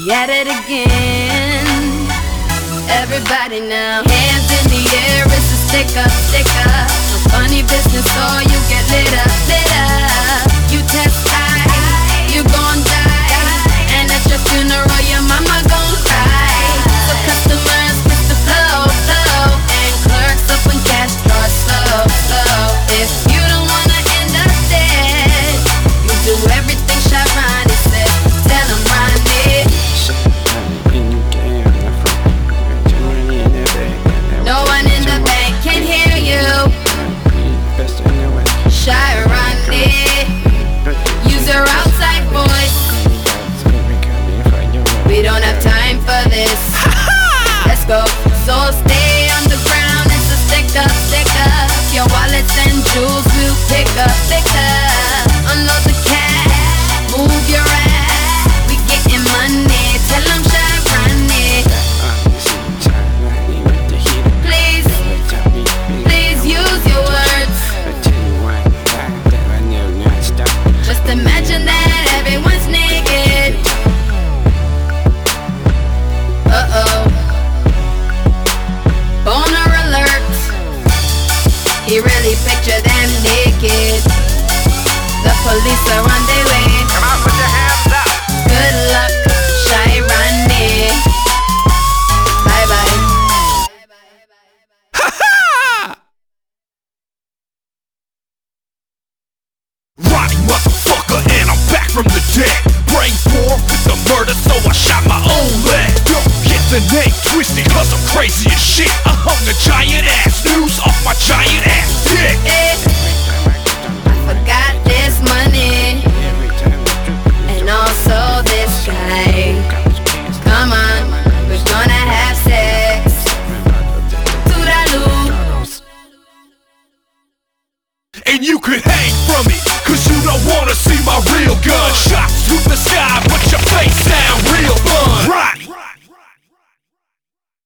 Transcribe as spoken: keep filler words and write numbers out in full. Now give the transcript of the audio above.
We at it again. Everybody now, hands in the air, it's a stick up, stick up. No funny business or you get lit up, lit up. You test high, you gon' die. And at your funeral, your mama gon' cry. So customers with the flow, flow. And clerks up when cash draws slow, slow. If you don't wanna end up dead, you do everything Sharon said. Tell him run it. No one in the bank can hear you. Sharon it. Use your outside voice. We don't have time for this. Let's go. So stay on the ground. It's a stick up, stick up. Your wallets and jewels will pick up, pick up. Unload the cash. Move your ass. We getting money. Tell them Sharon it. Please, please use your words. Just imagine that everyone's naked. Uh-oh. Boner alert. He really pictured them naked. The police are on their way. Come on, put your hands up. Good luck, Sharon. Bye bye. Ronnie motherfucker, and I'm back from the dead. Brain forth with the murder, so I shot my own leg. Don't get the name twisted, cause I'm crazy as shit. I hung the giant ass news off my giant ass dick. Eh, I forgot this money. And also this guy. Come on, we're gonna have sex. Toodaloo. And you could hang from it, cause you don't wanna see my real gun. Shot